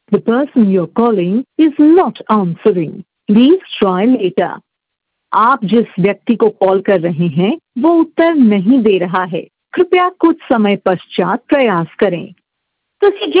The person you're calling is not answering. Please try later. आप जिस व्यक्ति को कॉल कर रहे हैं वो उत्तर नहीं दे रहा है। कृपया कुछ समय पश्चात प्रयास करें। ਤੁਸੀਂ